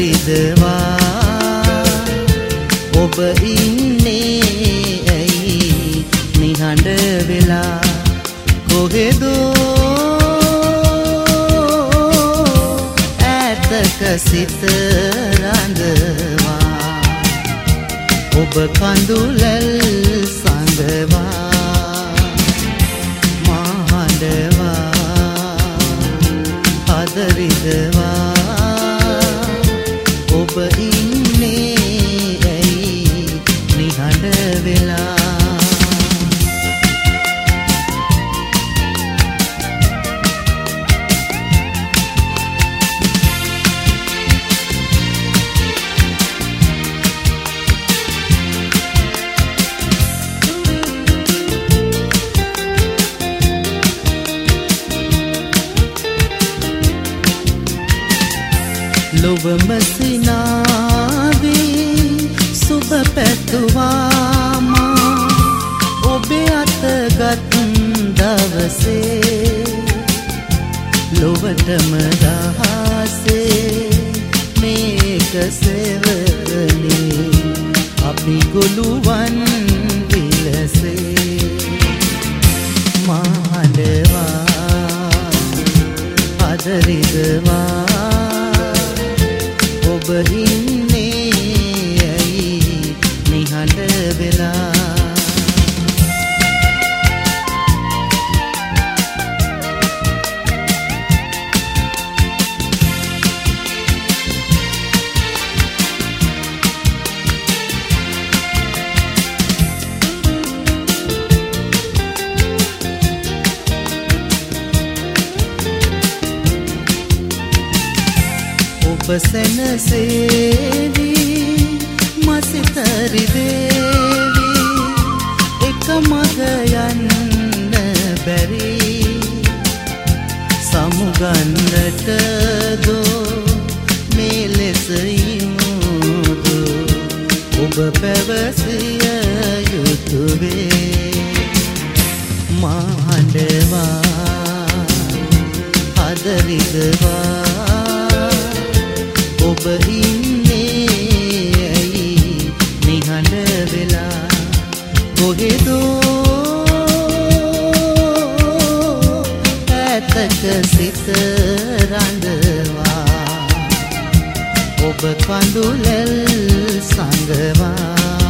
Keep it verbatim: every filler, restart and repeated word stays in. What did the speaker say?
රිදවා ඔබ ඉන්නේ ඇයි නිහඬ වෙලා කොහෙදෝ ඈතක සිත රඳවා ඔබ කඳුලැල් සඟවා මහඬවා හද රිදවා ඔබ ඉන්නේ ඇයි නිහඬ වෙලා ලොවම සිනාවී සුබ පැතුවාමා ඔබේ අතගත් දවසේ ලොවටම රහසේ මේක සෙවනේ අපි ගොළුවන් විලසේ මහඬවා හද රිදවා ඔබ ඉන්නේ ඇයි නිහඬ වෙලා ඔබ සැනසේවී මසිත රිදේවී එක මග යන්න බැරි සමුගන්නට දෝ මේ ලෙස ඉමුදු ඔබ පැවසිය යුතුවේ මහඬවා හද රිදවා ඔබ ඉන්නේ ඇයි නිහඬ වෙලා කොහෙදෝ ඈතක සිත රඳවා ඔබ කඳුලැල් සඟවා